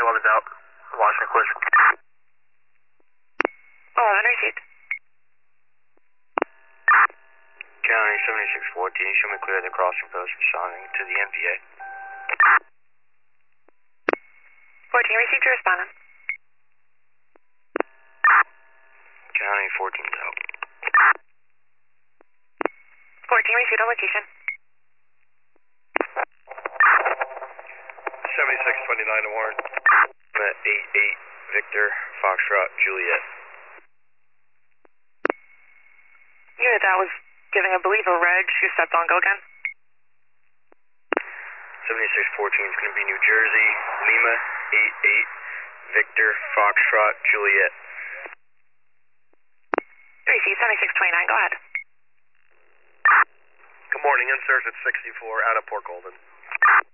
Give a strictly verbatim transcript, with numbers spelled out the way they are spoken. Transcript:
eleven's out. Washington collision. eleven received. County seventy-six fourteen, show me clear the crossing post responding to the M P A. fourteen received your respondent. County fourteen's out. fourteen received on location. seventy-six twenty-nine to Warren. eight eight Victor Foxtrot Juliet. Unit, that was giving, I believe, a reg. You stepped on. Go again. seventy-six fourteen is going to be New Jersey, Lima, eight eight Victor Foxtrot Juliet. three C, seventy-six twenty-nine, go ahead. Good morning, inserts at sixty-four out of Port Golden.